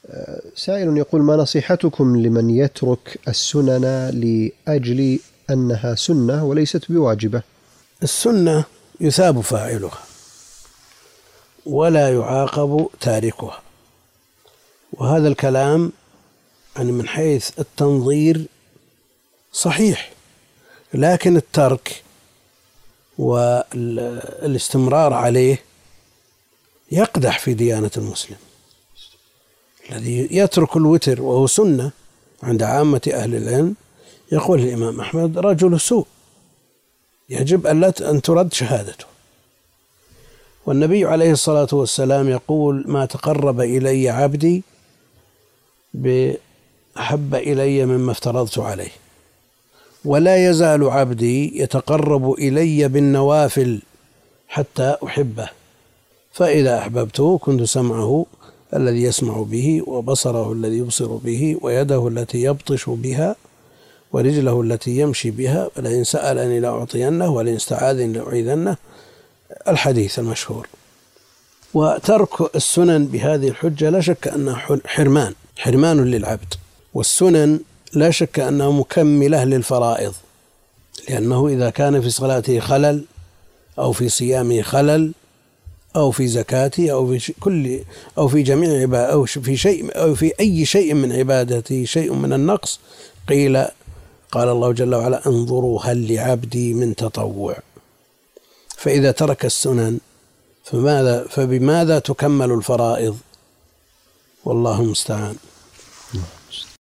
سائل يقول: ما نصيحتكم لمن يترك السنن لأجل أنها سنة وليست بواجبة؟ السنة يثاب فاعلها ولا يعاقب تاركها، وهذا الكلام يعني من حيث التنظير صحيح، لكن الترك والاستمرار عليه يقدح في ديانة المسلم. الذي يترك الوتر وهو سنة عند عامة أهل العلم، يقول الإمام أحمد: رجل سوء، يجب أن ترد شهادته. والنبي عليه الصلاة والسلام يقول: ما تقرب إلي عبدي بأحب إلي مما افترضت عليه، ولا يزال عبدي يتقرب إلي بالنوافل حتى أحبه، فإذا أحببته كنت سمعه الذي يسمع به، وبصره الذي يبصر به، ويده التي يبطش بها، ورجله التي يمشي بها، ولئن سألني لأعطينه، ولئن استعاذني لأعيذنه، الحديث المشهور. وترك السنن بهذه الحجة لا شك أنه حرمان للعبد، والسنن لا شك أنها مكملة للفرائض، لأنه إذا كان في صلاته خلل أو في صيامه خلل أو في زكاته أو في جميع عبادته أو في أي شيء من عبادته شيء من النقص، قال الله جل وعلا: انظروا هل لعبدي من تطوع. فإذا ترك السنن فبماذا تكمل الفرائض؟ والله المستعان.